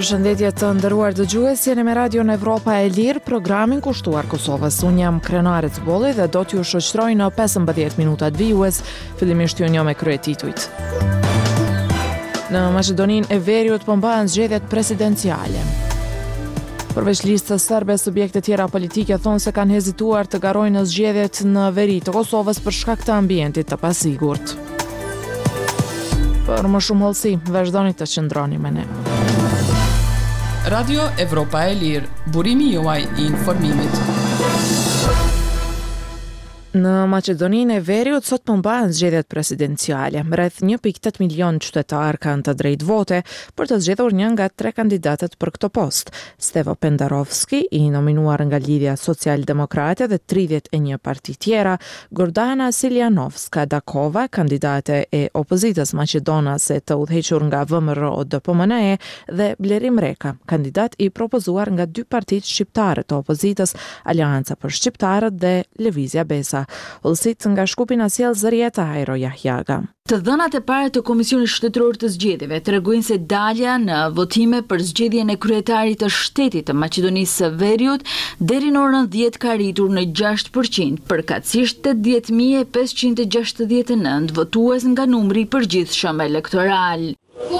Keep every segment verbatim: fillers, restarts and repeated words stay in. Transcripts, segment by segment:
Përshëndetje të nderuar dëgjues, jeni me Radion Evropa e Lirë, programin kushtuar Kosovës. Unë jam Krenare Cbolli dhe do t'ju shoqëroj në pesëmbëdhjetë minutat vijues, fillimisht ju njoh me kryetitujt. Në Maqedoninë e Veriut po mbahen zgjedhjet presidenciale. Përveç listës serbe, subjekte tjera politike thonë se kanë hezituar të garojnë në zgjedhjet në veri të Kosovës për shkak të ambientit të pasigurt. Për më shumë hollësi, vazhdoni të qëndroni me ne. Radio Evropa e Lirë, burimi juaj i informimit. Në Maqedoninë e Veriut sot po mbahen zgjedhjet presidenciale. Rreth një pikë tetë milion qytetar kanë të drejtë vote për të zgjedhur një nga tre kandidatët për këtë post. Stevo Pendarovski, i nominuar nga Lidhja Social-Demokrate dhe tridhjetë e një parti tjera, Gordana Siljanovska Dakova, kandidate e opozitës maqedonase të udhëhequr nga V M R O D P M N E, dhe Blerim Reka, kandidat i propozuar nga dy partitë shqiptare të opozitës, Aleanca për Shqiptarët dhe Lëvizja Besa. Ullësit nga Shkupi na sjell Zërieta Hajro Jahjaga. Të dhënat e para të Komisionit Shtetëror të Zgjedhjeve tregojnë se dalja në votime për zgjedhjen e kryetarit të shtetit të Maqedonisë së Veriut deri në orën dhjetë ka rritur në gjashtë përqind, përkatësisht tetëdhjetë mijë e pesëqind e gjashtëdhjetë e nëntë votues nga numri i përgjithshëm elektoral.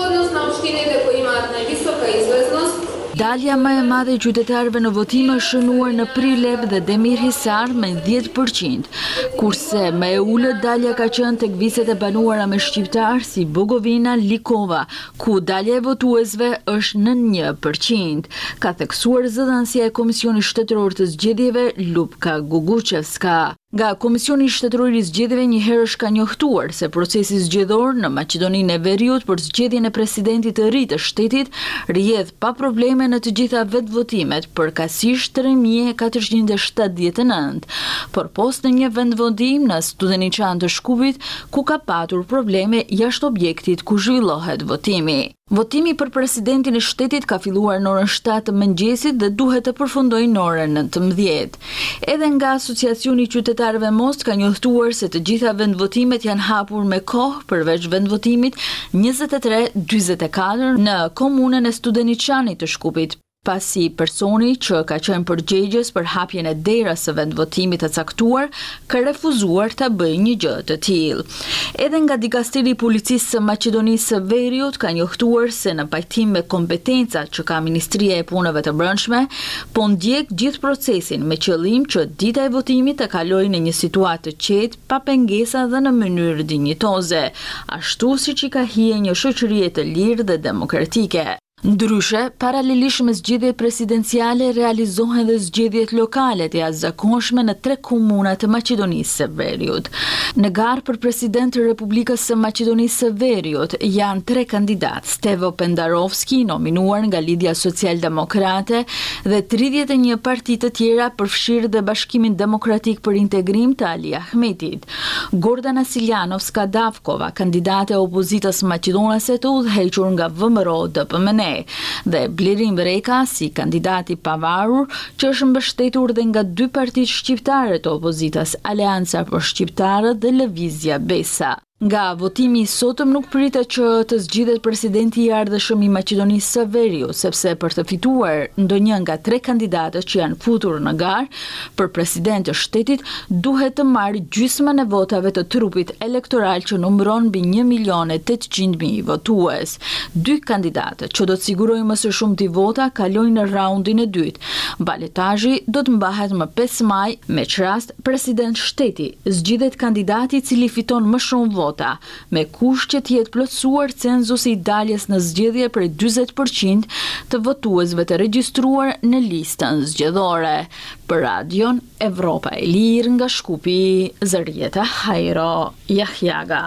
Dalja më e madhe e qytetarëve në votime është shënuar në Prilep dhe Demir Hisar me dhjetë përqind, kurse më e ulët dalja ka qenë tek viset e banuara me shqiptar si Bogovina, Likova, ku dalja e votuesve është në një përqind, ka theksuar zëdhënësia e Komisionit Shtetëror të Zgjedhjeve Lupka Guguchevska. Nga Komisioni Shtetëror i Zgjedhjeve njëherë është ka njohtuar se procesi zgjedhor në Maqedoninë e Veriut për zgjedhjen e presidentit të ri të shtetit rrjedh pa probleme në të gjitha vetvotimet, përkatësisht tre mijë e katërqind e shtatëdhjetë e nëntë, por post në një vendvotim në Studeniçan të Shkupit, ku ka patur probleme jashtë objektit ku zhvillohet votimi. Votimi për presidentin e shtetit ka filluar në orën shtatë të mëngjesit dhe duhet të përfundojë në orën nëntëmbëdhjetë. Edhe nga Asociacioni i Qytetarëve Most ka njohtuar se të gjitha vendvotimet janë hapur me kohë përveç vendvotimit njëzet e tre dyzet e katër në komunën e Studeniçanit të Shkupit, pasi personi që ka qenë përgjegjës për hapjen e derës së vendvotimit të caktuar ka refuzuar ta bëjë një gjë të tillë. Edhe nga Dikasteri i Policisë së Maqedonisë së Veriut ka njohtuar se në pajtim me kompetencat që ka Ministria e Punëve të Brendshme, po ndjek gjithë procesin me qëllim që dita e votimit të kalojë në një situatë të qetë, pa pengesa dhe në mënyrë dinjitoze, ashtu siç i ka hije një shoqërie të lirë dhe demokratike. Ndryshe, paralelisht me zgjedhjet presidenciale realizohen dhe zgjedhjet lokale të jashtëzakonshme në tre komuna të Maqedonisë së Veriut. Në garë për president të Republikës së Maqedonisë së Veriut janë tre kandidat: Stevo Pendarovski, nominuar nga Lidhja Social-Demokrate, dhe tridhjetë e një parti të tjera, përfshirë dhe Bashkimin Demokratik për Integrim të Ali Ahmetit. Gordana Siljanovska Davkova, kandidate e opozitës maqedonase të udhëhequr nga V M R O D P M N E, dhe Blerim Reka si kandidati pavarur që është mbështetur dhe nga dy partitë shqiptare të opozitës, Aleanca për Shqiptarët dhe Lëvizja Besa. Nga votimi i sotëm nuk pritet që të zgjidhet presidenti i ardhshëm i Maqedonisë së Veriut, sepse për të fituar ndonjë nga tre kandidatët që janë futur në garë për president të shtetit, duhet të marrë gjysmën e votave të trupit elektoral që numëron mbi një milion e tetëqind mijë votues. Dy kandidatët që do të sigurojnë më së shumti vota kalojnë në raundin e dytë. Baletazhi do të mbahet më pesë maj, me çrast president shteti zgjidhet kandidati i cili fiton më shumë vota, me kusht që të jetë plotësuar cenzusi i daljes në zgjedhje prej dyzet përqind të votuesve të regjistruar në listën zgjedhore. Për Radion Evropa e Lirë nga Shkupi, Zërieta Hajro Jahjaga.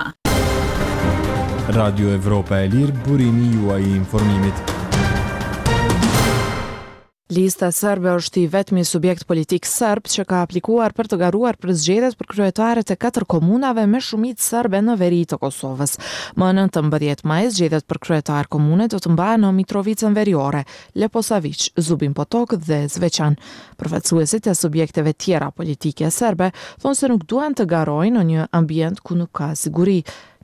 Radio Evropa e Lirë, burimi juaj i informimit. Lista serbe është i vetmi subjekt politik serb që ka aplikuar për të garuar për zgjedhjet për kryetaret e katër komunave me shumicë serbe në veri të Kosovës. Më nëntëmbëdhjetë maj, zgjedhjet për kryetar komune do të mbahen në Mitrovicën Veriore, Leposavić, Zubin Potok dhe Zveçan. Përfaqësuesit e subjekteve tjera politike serbe thonë se nuk duan të garojnë në një ambient ku nuk ka siguri.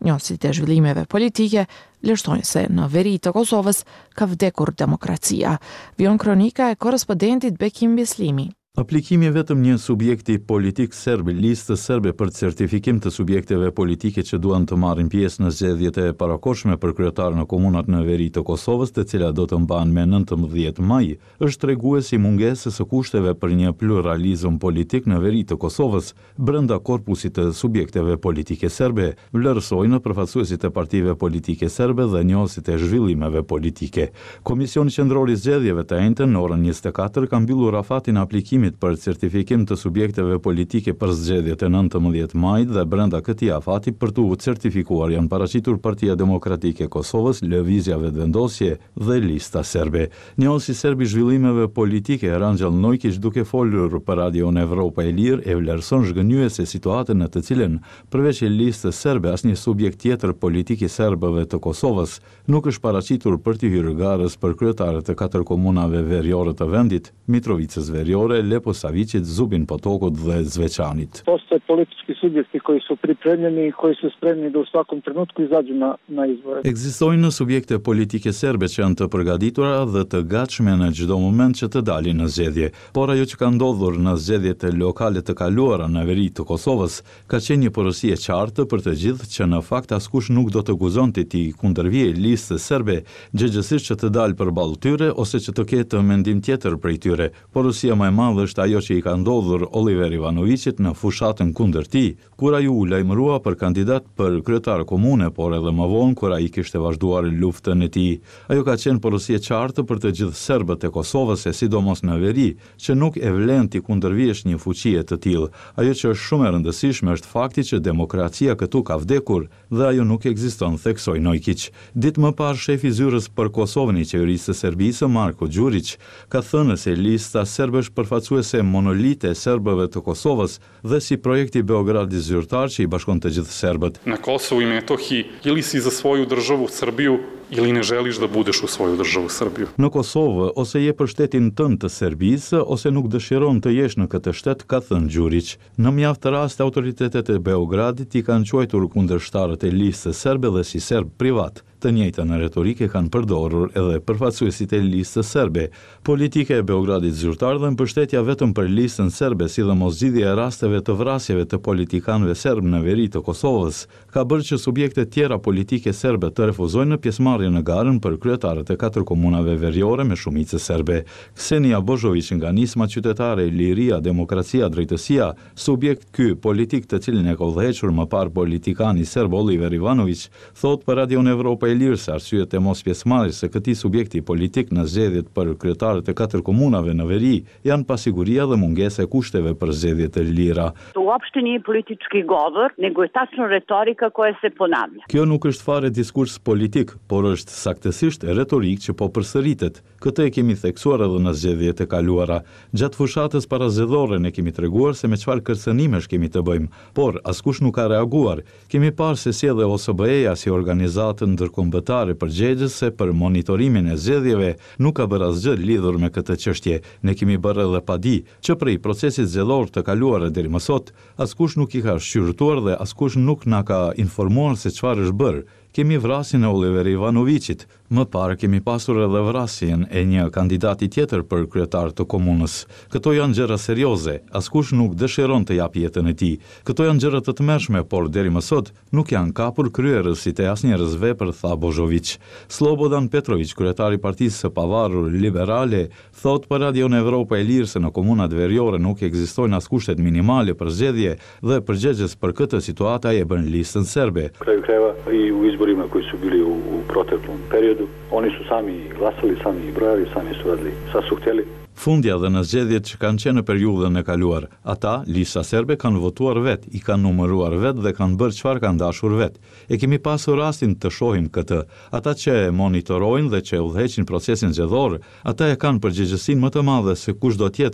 Njësit e zhvillimeve politike lështojnë se në veri të Kosovës ka vdekur demokracia. Vion kronika e korrespondentit Bekim Bislimi. Aplikimi vetëm një subjekti politik serb, listë serbe për certifikim të subjekteve politike që duan të marrin pjesë në zgjedhjet e parakohshme për kryetar në komunat në veri të Kosovës, të cilat do të mbahen me nëntëmbëdhjetë maj, është treguesi mungesës së kushteve për një pluralizëm politik në veri të Kosovës brenda korpusit të subjekteve politike serbe, vlerësojnë përfaqësuesit e partive politike serbe dhe njohësit e zhvillimeve politike. Komisioni Qendror i Zgjedhjeve të Enjtën në orën njëzet e katër ka mbyllur afatin aplikimit për certifikim të subjekteve politike për zgjedhjet e nëntëmbëdhjetë majit dhe brenda këtij afati për të certifikuar janë paraqitur Partia Demokratike e Kosovës, Lëvizja Vetëvendosje dhe Lista Serbe. Njohësi serb i zhvillimeve politike Ranxhell Nojkić, duke folur për Radion Evropa e Lirë, e vlerëson zhgënjyese situatën në të cilën përveç e listës serbe asnjë subjekt tjetër politik i serbëve të Kosovës nuk është paraqitur për të hyrë garës për kryetarët e katër komunave veriore të vendit, Mitrovicës Veriore, Lepo Savicit, Zubin Potokut dhe Zveçanit. Postoje politički subjekti koji su pripremljeni i koji su spremni da u svakom trenutku izađu na, na izbore. Ekzistojnë subjekte politike serbe që janë të përgatitura dhe të gatshme në çdo moment që të dalin në zgjedhje. Por ajo që ka ndodhur në zgjedhjet lokale të kaluara në veri të Kosovës ka qenë një porosi e qartë për të gjithë që në fakt askush nuk do të guzonte ti kundërvijë listës serbe, gjëgjësisht që të dalë përballë tyre ose që të ketë mendim tjetër prej tyre. Porosia më e madhe është ajo që i ka ndodhur Oliver Ivanovicit në fushatën kundër tij, kur ai u lajmërua për kandidat për kryetar komune, por edhe më vonë kur ai kishte vazhduar luftën e tij. Ajo ka qenë porosi e qartë për të gjithë serbët e Kosovës, e sidomos në veri, që nuk e vlen ti kundërvihesh një fuqie të tillë. Ajo që është shumë e rëndësishme është fakti që demokracia këtu ka vdekur dhe ajo nuk ekziston, theksoi Nojkić. Ditë më parë, shefi i zyrës për Kosovën i qeverisë së Serbisë, Marko Đurić, ka thënë se lista serbe është përfaqësuese monolite e serbëve të Kosovës dhe si projekti Beogradi zyrtar që i bashkon të gjithë serbët. Na Kosovu i Metohiji ili si za svoju državu Srbiju ili ne želiš da budeš u svoju državu Srbiju. Në Kosovë ose je për shtetin tënd të Serbisë ose nuk dëshiron të jesh në këtë shtet, ka thënë Đurić. Në mjaft raste autoritetet e Beogradit i kanë quajtur kundërshtarët e listës serbe dhe si serb privat. Të njëjtën retorike kanë përdorur edhe përfaqësuesit e listës serbe. Politika e Beogradit zyrtar dhe mbështetja vetëm për listën serbe, si dhe mosgjidhja e rasteve të vrasjeve të politikanëve serb në veri të Kosovës, ka bërë që subjekte tjera politike serbe të refuzojnë në pjesëmarrje në garën për kryetarët e katër komunave veriore me shumicë serbe. Ksenija Božović nga nisma qytetare Liria, Demokracia, Drejtësia, subjekt ky politik të cilin e ka udhëhequr më parë politikani serb Oliver Ivanović, thot për Radion Evropa e Lirë se arsyet e mos pjesëmarrjes së këtij subjekti politik në zgjedhjet për kryetarët e katër komunave në veri janë pasiguria dhe mungesa e kushteve për zgjedhje të lira. Uopšte nije politički govor, nego je tačno retorika koja se ponavlja. Kjo nuk është fare diskurs politik, por është saktësisht retorikë që po përsëritet. Këtë e kemi theksuar edhe në zgjedhjet e kaluara. Gjatë fushatës parazgjedhore ne kemi treguar se me çfarë kërcënimesh kemi të bëjmë, por askush nuk ka reaguar. Kemi parë se si edhe O S B E-ja si organizatë ndërkombëtare përgjegjëse për monitorimin e zgjedhjeve nuk ka bërë asgjë lidhur me këtë çështje. Ne kemi bërë edhe padi që prej procesit zgjedhor të kaluar deri më sot, askush nuk i ka shqyrtuar dhe askush nuk na ka informuar se çfarë është bërë. Kemi vrasjen e Oliver Ivanovicit. Më parë kemi pasur edhe vrasjen e një kandidati tjetër për kryetar të komunës. Këto janë gjëra serioze, askush nuk dëshiron të japë jetën e tij. Këto janë gjëra të tmerrshme, por deri më sot nuk janë kapur kryerësit e asnjëherë vepër, tha Božović. Slobodan Petrović, kryetari i Partisë së Pavarur Liberale, thot për Radion Evropa e Lirë se në komunat veriore nuk ekzistojnë as kushtet minimale për zgjedhje dhe përgjegjës për këtë situatë ai e bën listën serbe. Kraju krajeva i u izborima koji su bili u, u proteklom periodu, oni su sami glasali, sami brojali, sami su radili, sa su htjeli. Fundja dhe në zgjedhjet që kanë qenë në periudhën e kaluar, ata, lista serbe, kanë votuar vet, i kanë numëruar vet dhe kanë bërë çfarë kanë dashur vet. E kemi pasur rastin të shohim këtë. Ata që monitorojnë dhe që udhëheqin procesin zgjedhor, ata e kanë përgjegjësinë më të madhe se kushdo tjetër,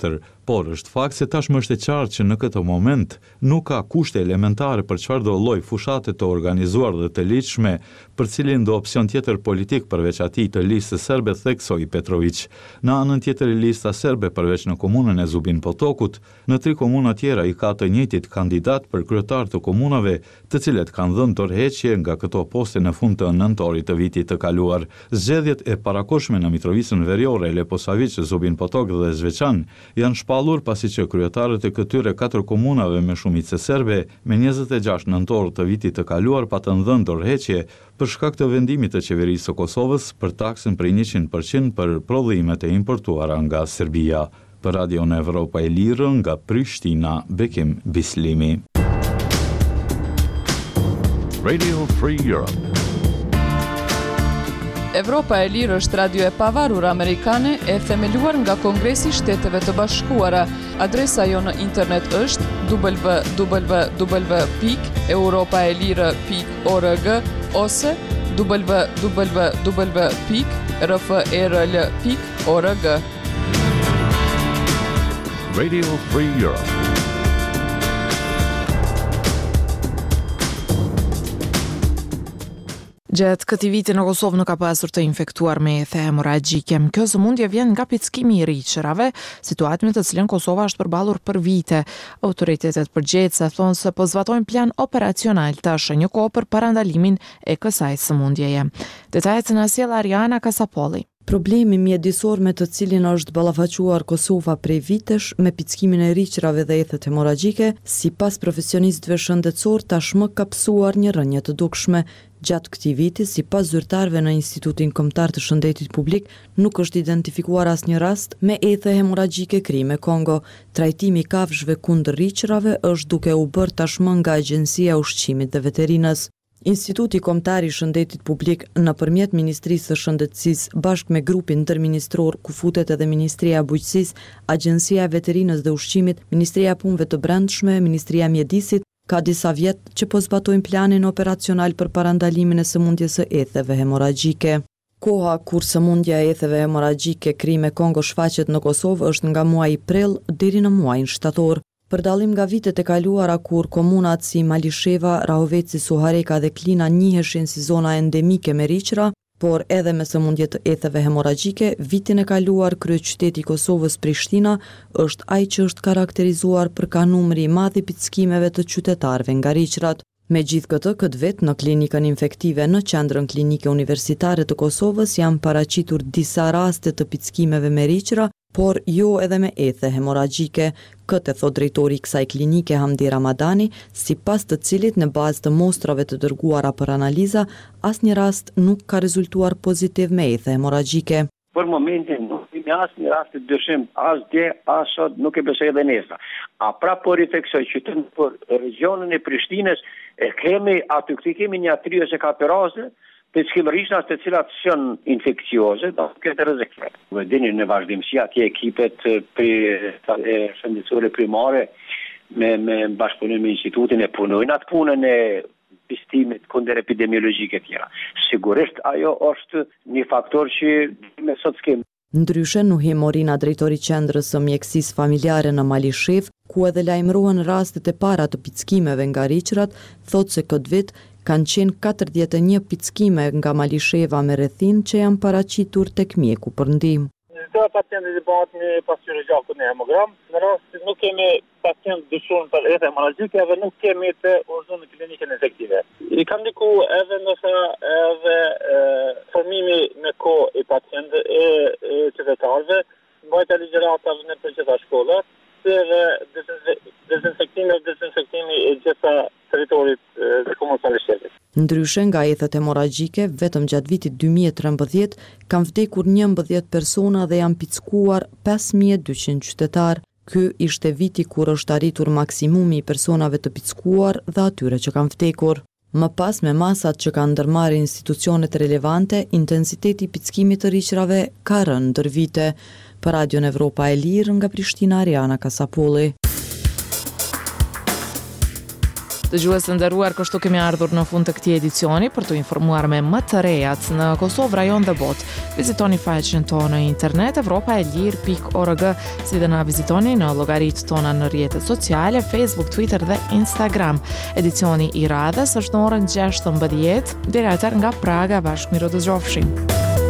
Por është fakt se tashmë është e qartë që në këtë moment nuk ka kushte elementare për çfarëdo lloj fushate të organizuar dhe të ligjshme, për cilin do opsion tjetër politik përveç atij të listës serbe, theksoi Petrović. Në anën tjetër, lista serbe përveç në komunën e Zubin Potokut, në tri komuna tjera i ka të njëjtit kandidat për kryetar të komunave, të cilët kanë dhënë dorëheqje nga këto poste në fund të nëntorit të vitit të kaluar. Zgjedhjet e parakohshme në Mitrovicën Veriore, Leposavić, Zubin Potok dhe Zveçan janë shpallur pasi që kryetarët e këtyre katër komunave me shumicë serbe me njëzet e gjashtë nëntor të vitit të kaluar patën dhënë dorëheqje për shkak të vendimit të qeverisë së Kosovës për taksën prej njëqind përqind për prodhimet e importuara nga Serbia. Për Radio në Evropa e Lirë nga Prishtina, Bekim Bislimi. Radio Free Europe. Evropa e Lirë është radio e pavarur amerikane e themeluar nga Kongresi i Shteteve të Bashkuara. Adresa jo në internet është w w w pikë europaelire pikë org ose w w w pikë r f e r l pikë org. Radio Free Europe. Gjatë këtij viti në Kosovë nuk ka pasur të infektuar me ethe hemoragjike. Kjo sëmundje vjen nga pickimi i rriqërave, situatë me të cilën Kosova është përballur për vite. Autoritetet përgjegjëse thonë se po zbatojnë plan operacional tash një kohë për parandalimin e kësaj sëmundjeje. Detajet na sjell Ariana Kasapolli. Problemi mjedisor me të cilin është ballafaquar Kosova prej vitesh me pickimin e rriqërave dhe ethet hemoragjike, sipas profesionistëve shëndetësor tashmë ka psuar një rënje të dukshme. Gjatë këtij viti, sipas zyrtarëve në Institutin Kombëtar të Shëndetit Publik, nuk është identifikuar asnjë rast me ethe hemoragjike kri me Kongo. Trajtimi i kafshëve kundër rriqërave është duke u bërë tashmë nga Agjencia e Ushqimit dhe Veterinës. Instituti Kombëtar i Shëndetit Publik nëpërmjet Ministrisë së Shëndetësisë bashkë me grupin ndërministror ku futet edhe Ministria e Bujqësisë, Agjencia e Veterinës dhe Ushqimit, Ministria e Punëve të Brendshme, Ministria e Mjedisit, ka disa vjet që po zbatojnë planin operacional për parandalimin e sëmundjes së etheve hemoragjike. Koha kur sëmundja e etheve hemoragjike kri me Kongo shfaqet në Kosovë është nga muaji prill deri në muajin shtator. Për dallim nga vitet e kaluara kur komunat si Malisheva, Rahoveci, Suhareka dhe Klina njiheshin si zona endemike me rriqëra, por edhe me sëmundje të etheve hemoragjike, vitin e kaluar kryeqyteti i Kosovës Prishtina është ai që është karakterizuar për ka numri i madh i pickimeve të qytetarëve nga rriqërat. Megjithatë, këtë vit në klinikën infektive në Qendrën Klinike Universitare të Kosovës janë paraqitur disa raste të pickimeve me rriqëra, por jo edhe me ethe hemoragjike. Këtë thot drejtori i kësaj klinike Hamdi Ramadani, sipas të cilit në bazë të mostrave të dërguara për analiza, asnjë rast nuk ka rezultuar pozitiv me ethe hemoragjike. Për momentin nuk kemi asnjë rast të dyshim, as dje, as sot, nuk e besoj edhe nesër. A pra po rifleksoj që të për regionin e Prishtinës e kemi aty këtu kemi një tridhjetë e katër raste të skimërisht të cilat janë infekcioze, do këtë rrezik. Ne dini në vazhdimsi atje ekipet e shëndetësore primare me me bashkëpunim me institutin e punojnë atë punën e pistimit kundër epidemiologjike të tjera. Sigurisht ajo është një faktor që me sot skemi. Ndryshe, Nuhi Morina, drejtori i qendrës së mjekësisë familjare në Malishev, ku edhe lajmërohen rastet e para të pickimeve nga rriqërat, thotë se këtë vit kanë qenë katërdhjetë e një pickime nga Malisheva me rrethin që janë paraqitur tek mjeku për ndihmë. Këto pacientë i bëhet me pasqyrë gjaku në hemogram, në rast se nuk kemi pacient dyshon për ethe hemoragjike dhe nuk kemi të urgjon në klinikën efektive. I kam diku edhe nëse edhe formimi me kohë i pacientëve e, e qytetarëve, mbajtja e ligjëratave në të gjitha shkollat, dhe dezinfektimi dhe dezinfektimi e gjitha territorit të komunës Malishevit. Ndryshe nga ethet hemoragjike, vetëm gjatë vitit dy mijë e trembëdhjetë kanë vdekur njëmbëdhjetë persona dhe janë pickuar pesë mijë e dyqind qytetar. Ky ishte viti kur është arritur maksimumi i personave të pickuar dhe atyre që kanë vdekur. Më pas me masat që kanë ndërmarrë institucionet relevante, intensiteti i pickimit të rriqërave ka rënë ndër vite. Për Radion Evropa e Lirë nga Prishtina, Ariana Kasapolli. Dëgjues të nderuar, kështu kemi ardhur në fund të këtij edicioni për t'u informuar me më të rejat në Kosovë, rajon dhe botë. Vizitoni faqen tonë në internet evropaelir pikë org, si dhe na vizitoni në llogaritë tona në rrjetet sociale, Facebook, Twitter dhe Instagram. Edicioni i radhës është në orën gjashtëmbëdhjetë, deri atëherë nga Praga, bashkë miru dëgjofshim.